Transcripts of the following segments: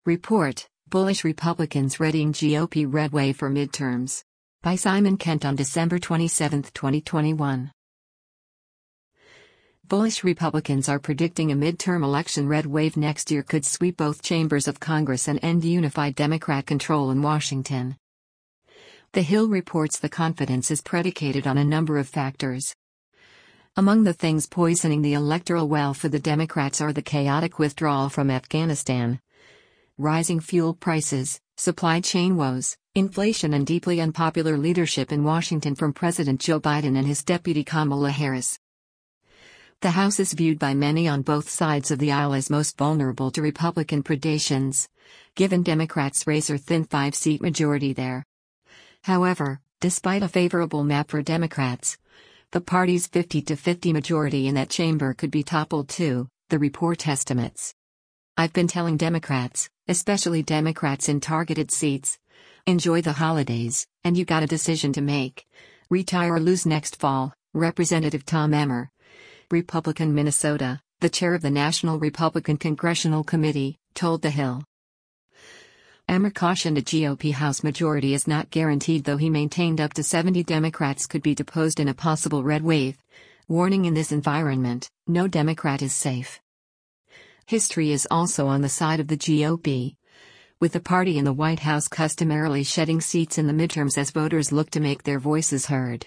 Report: Bullish Republicans readying GOP red wave for midterms. By Simon Kent on December 27, 2021. Bullish Republicans are predicting a midterm election red wave next year could sweep both chambers of Congress and end unified Democrat control in Washington. The Hill reports the confidence is predicated on a number of factors. Among the things poisoning the electoral well for the Democrats are the chaotic withdrawal from Afghanistan, rising fuel prices, supply chain woes, inflation, and deeply unpopular leadership in Washington from President Joe Biden and his deputy Kamala Harris. The House is viewed by many on both sides of the aisle as most vulnerable to Republican predations, given Democrats' razor-thin 5-seat majority there. However, despite a favorable map for Democrats, the party's 50-50 majority in that chamber could be toppled too, the report estimates. I've been telling Democrats, especially Democrats in targeted seats, enjoy the holidays, and you got a decision to make. Retire or lose next fall, Representative Tom Emmer, Republican Minnesota, the chair of the National Republican Congressional Committee, told The Hill. Emmer cautioned a GOP House majority is not guaranteed, though he maintained up to 70 Democrats could be deposed in a possible red wave, warning in this environment, no Democrat is safe. History is also on the side of the GOP, with the party in the White House customarily shedding seats in the midterms as voters look to make their voices heard.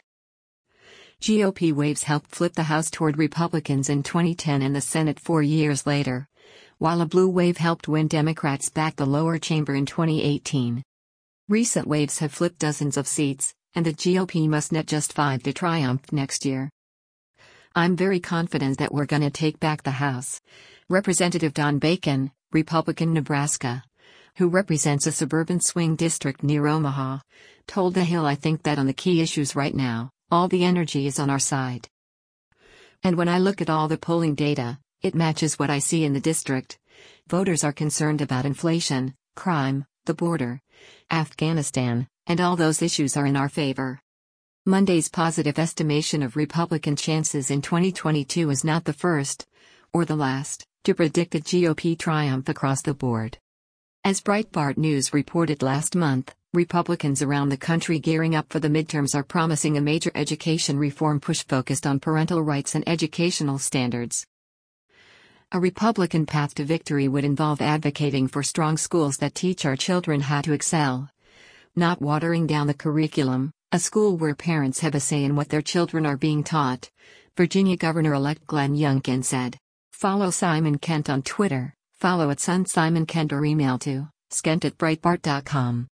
GOP waves helped flip the House toward Republicans in 2010 and the Senate 4 years later, while a blue wave helped win Democrats back the lower chamber in 2018. Recent waves have flipped dozens of seats, and the GOP must net just 5 to triumph next year. I'm very confident that we're gonna take back the House. Representative Don Bacon, Republican Nebraska, who represents a suburban swing district near Omaha, told The Hill, I think that on the key issues right now, all the energy is on our side. And when I look at all the polling data, it matches what I see in the district. Voters are concerned about inflation, crime, the border, Afghanistan, and all those issues are in our favor. Monday's positive estimation of Republican chances in 2022 is not the first, or the last, to predict a GOP triumph across the board. As Breitbart News reported last month, Republicans around the country gearing up for the midterms are promising a major education reform push focused on parental rights and educational standards. A Republican path to victory would involve advocating for strong schools that teach our children how to excel, not watering down the curriculum, a school where parents have a say in what their children are being taught, Virginia Governor-elect Glenn Youngkin said. Follow Simon Kent on Twitter, follow @SunSimonKent or email to skent@breitbart.com.